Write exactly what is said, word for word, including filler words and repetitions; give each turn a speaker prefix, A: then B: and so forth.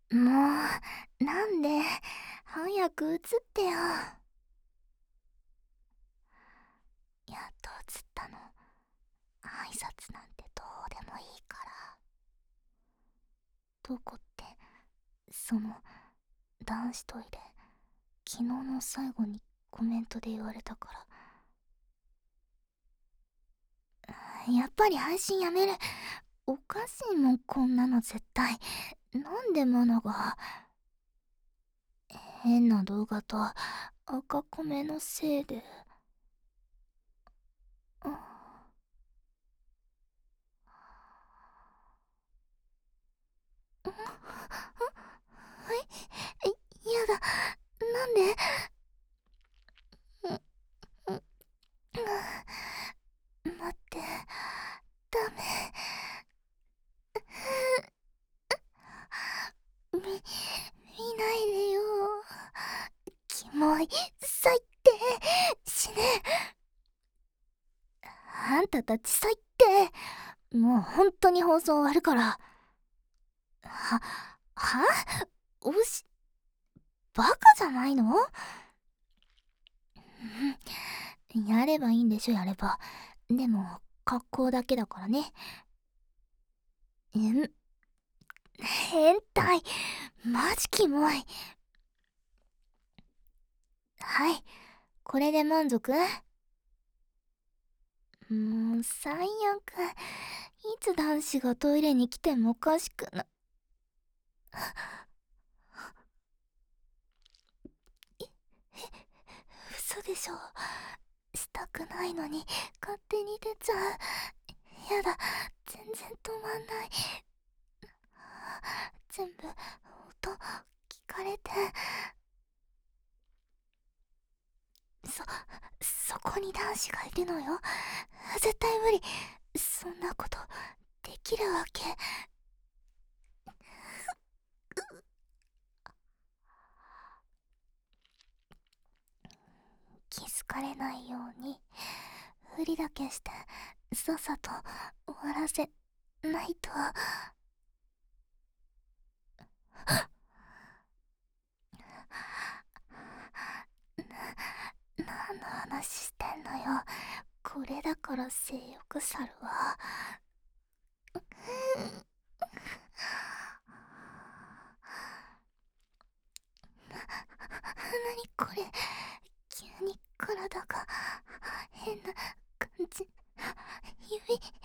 A: もう、なんで、早く映ってよ。やっと映ったの。挨拶なんてどうでもいいから。どこって、その、男子トイレ、昨日の最後にコメントで言われたから。やっぱり配信やめる。おかしいもん、こんなの絶対。なんでマナが。変な動画と赤コメのせいで。あえ、やだ。なんで。う、う、う待って。ダメ。み、見ないでよ。キモい。最低。死ね。あんたたち最低。もう本当に放送終わるから。は、はおし、バカじゃないの？うん、やればいいんでしょ、やれば。でも、格好だけだからね。ん、変態。マジキモい。はい、これで満足？もう、最悪。いつ男子がトイレに来てもおかしくな。嘘でしょ。したくないのに勝手に出ちゃう。やだ、全然止まんない。全部音聞かれて。そそこに男子がいるのよ。絶対無理。そんなことできるわけ。気づかれないようにふりだけしてさっさと終わらせないと。な、何の話してんのよ。これだから性欲猿は。何これ、急に体が変な感じ。指